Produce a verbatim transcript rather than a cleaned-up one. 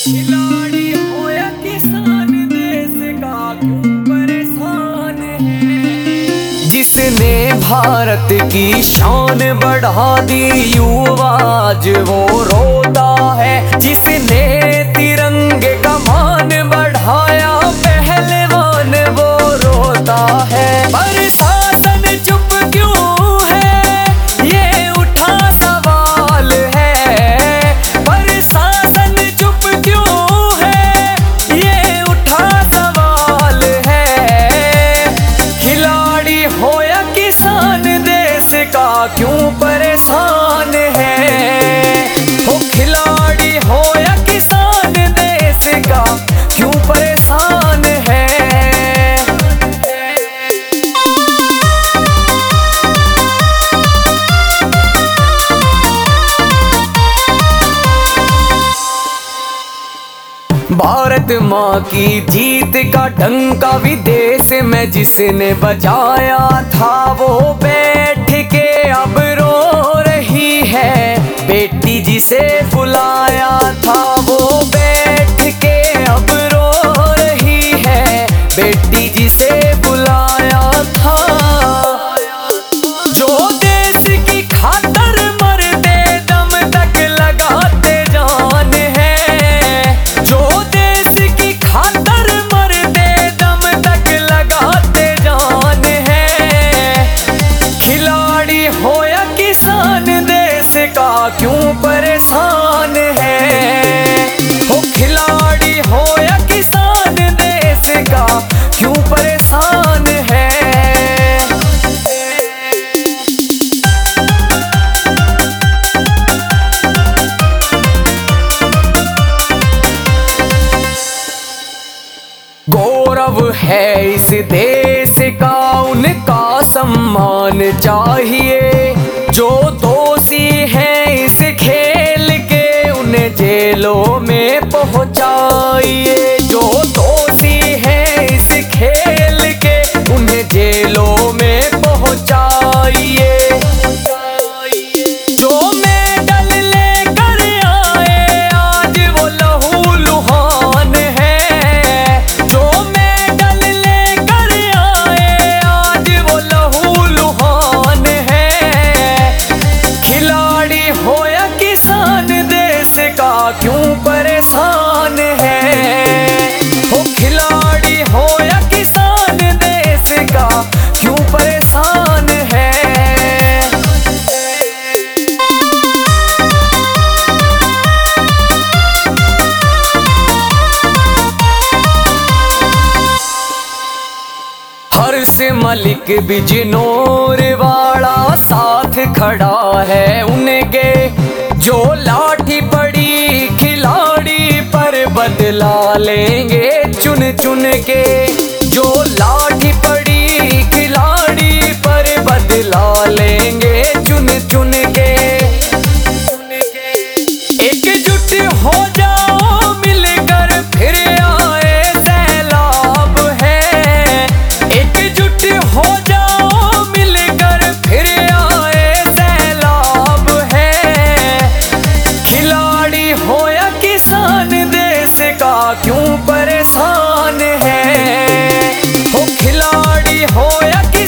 खिलाड़ी हो या किसान, देश का क्यों परेशान है। जिसने भारत की शान बढ़ा दी युवा, आज वो रोता है। जिसने तिरंगे का मान बढ़ाया पहलवान, वो रोता है। पर शासन चुप क्यों है, ये उठा सवाल है। पर शासन चुप क्यों है, ये उठा सवाल है। खिलाड़ी हो या किसान, देश का क्यों परेशान है। हो खिलाड़ी हो या किसान, देश का क्यों परेशान है। भारत माँ की जीत का डंका विदेश में जिसने बजाया था, वो बैठ के अब रो रही है। बेटी जिसे बुलाया था, वो बैठ के अब रो रही है। बेटी जिसे बुलाया था, जो देश की खातर मरते दम तक लगाते जान है। जो देश की खातर मरते दम तक लगाते जान है। खिलाड़ी हो या किसान, देश का क्यों परेशान है। हो खिलाड़ी हो या किसान, देश का क्यों परेशान है। गौरव है इस देश का, उनका सम्मान चाहिए। जो दोषी हैं इस खेल के, उन्हें जेलों में पहुंचाइए। जो दोषी हैं इस खेल के, उन्हें जेलों में पहुंचाइए। जो मेडल लेकर आए आज वो लहू लुहान है। जो मेडल लेकर आए आज वो लहू लुहान है। खिलाड़ी हो या किसान, देश का क्यों परेशान है। हो खिलाड़ी हो या किसान, देश का क्यों परेशान है। हर्ष मलिक बिजनौर वाला साथ खड़ा है उनके। जो लाठी पड़ी खिलाड़ी पर बदला लेंगे चुन चुन के। जो लाठी पड़ी खिलाड़ी पर बदला लेंगे चुन चुन के। एकजुट हो जाओ मिलकर, फिर आए सैलाब है। एकजुट हो जाओ मिलकर, फिर आए सैलाब है। खिलाड़ी हो या किसान, देश का क्यों परेशान है। हो खिलाड़ी हो या